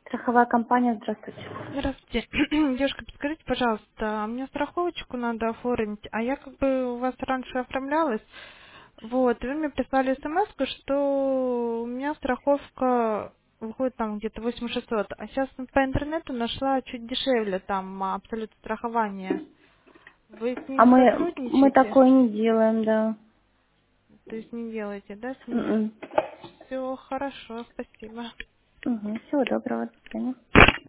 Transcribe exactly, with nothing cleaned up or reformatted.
Страховая компания, здравствуйте. Здравствуйте. Девушка, подскажите, пожалуйста, мне страховочку надо оформить, а я как бы у вас раньше оформлялась. Вот, и вы мне прислали смс, что у меня страховка выходит там где-то восемь тысяч шестьсот, а сейчас по интернету нашла чуть дешевле, там абсолют страхования. Вы с А ними мы, мы сотрудничаете? такое не делаем, да. То есть не делаете, да, с ними? М-м. Все хорошо, спасибо. Мгм. Всего доброго, до свидания.